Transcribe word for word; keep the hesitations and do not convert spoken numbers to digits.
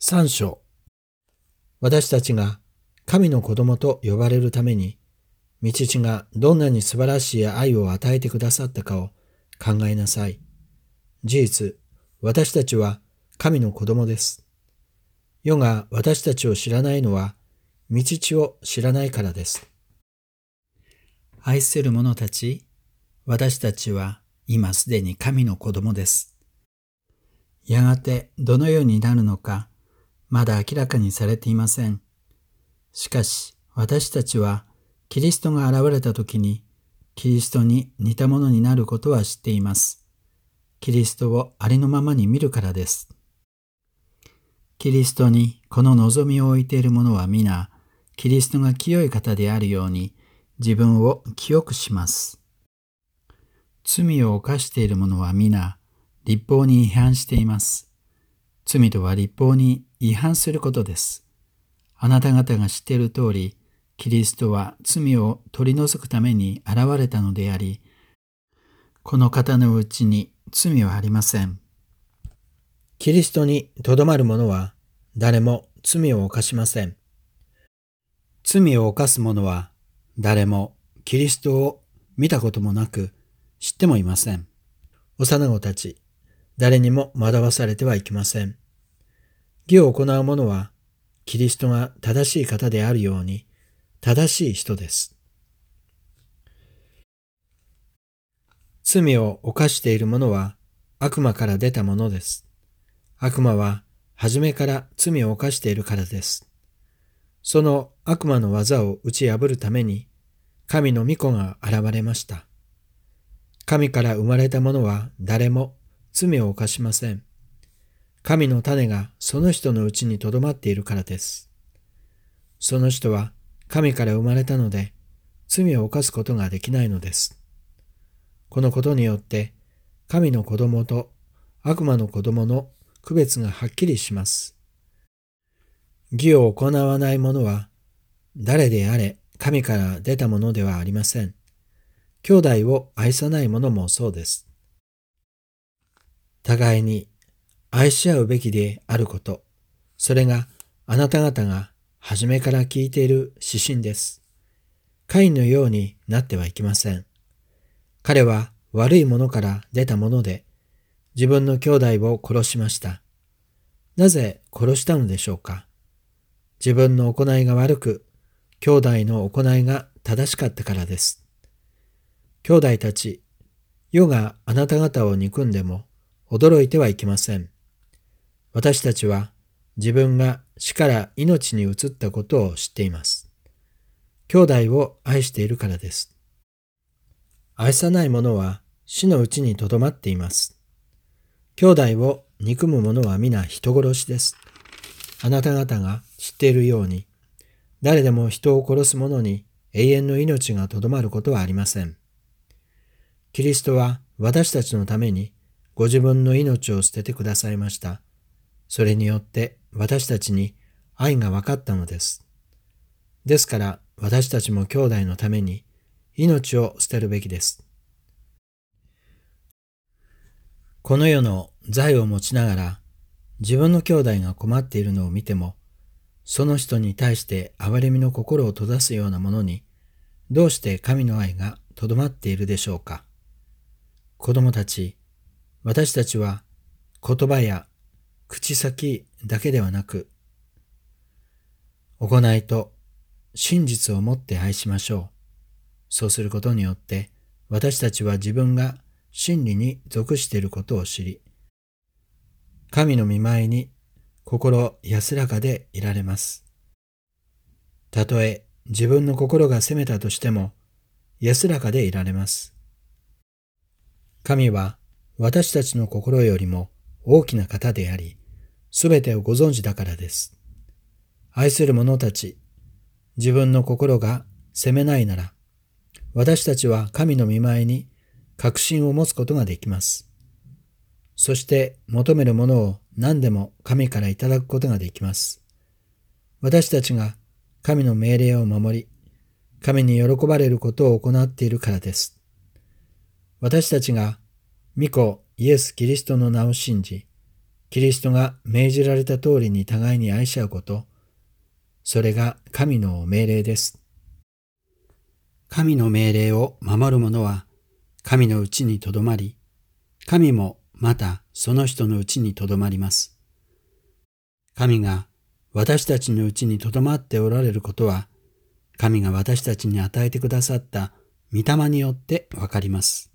三章。私たちが神の子供と呼ばれるために、御父がどんなに素晴らしい愛を与えてくださったかを考えなさい。事実、私たちは神の子供です。世が私たちを知らないのは、御父を知らないからです。愛する者たち、私たちは今すでに神の子供です。やがてどのようになるのか、まだ明らかにされていません。しかし、私たちはキリストが現れたときに、キリストに似たものになることは知っています。キリストをありのままに見るからです。キリストにこの望みを置いている者は皆、キリストが清い方であるように、自分を清くします。罪を犯している者は皆、律法に違反しています。罪とは律法に違反することです。あなた方が知っている通り、キリストは罪を取り除くために現れたのであり、この方のうちに罪はありません。キリストにとどまる者は誰も罪を犯しません。罪を犯す者は誰もキリストを見たこともなく知ってもいません。幼子たち、誰にも惑わされてはいけません。義を行う者はキリストが正しい方であるように正しい人です。罪を犯している者は悪魔から出たものです。悪魔は初めから罪を犯しているからです。その悪魔の技を打ち破るために神の御子が現れました。神から生まれた者は誰も罪を犯しません。神の種がその人のうちにとどまっているからです。その人は神から生まれたので罪を犯すことができないのです。このことによって神の子供と悪魔の子供の区別がはっきりします。義を行わない者は誰であれ神から出たものではありません。兄弟を愛さない者もそうです。互いに愛し合うべきであること、それがあなた方が初めから聞いている指針です。カインのようになってはいけません。彼は悪いものから出たもので、自分の兄弟を殺しました。なぜ殺したのでしょうか。自分の行いが悪く、兄弟の行いが正しかったからです。兄弟たち、世があなた方を憎んでも驚いてはいけません。私たちは自分が死から命に移ったことを知っています。兄弟を愛しているからです。愛さない者は死のうちにとどまっています。兄弟を憎む者は皆人殺しです。あなた方が知っているように、誰でも人を殺す者に永遠の命がとどまることはありません。キリストは私たちのためにご自分の命を捨ててくださいました。それによって私たちに愛が分かったのです。ですから私たちも兄弟のために命を捨てるべきです。この世の財を持ちながら自分の兄弟が困っているのを見ても、その人に対して憐れみの心を閉ざすようなものに、どうして神の愛がとどまっているでしょうか。子供たち、私たちは言葉や口先だけではなく、行いと真実をもって愛しましょう。そうすることによって、私たちは自分が真理に属していることを知り、神の御前に心安らかでいられます。たとえ自分の心が責めたとしても、安らかでいられます。神は私たちの心よりも大きな方であり、すべてをご存知だからです。愛する者たち、自分の心が責めないなら、私たちは神の御前に確信を持つことができます。そして求めるものを何でも神からいただくことができます。私たちが神の命令を守り、神に喜ばれることを行っているからです。私たちが御子イエス・キリストの名を信じ、 キリストが命じられた通りに互いに愛し合うこと、それが神の命令です。神の命令を守る者は神のうちにとどまり、神もまたその人のうちにとどまります。神が私たちのうちにとどまっておられることは、神が私たちに与えてくださった御霊によってわかります。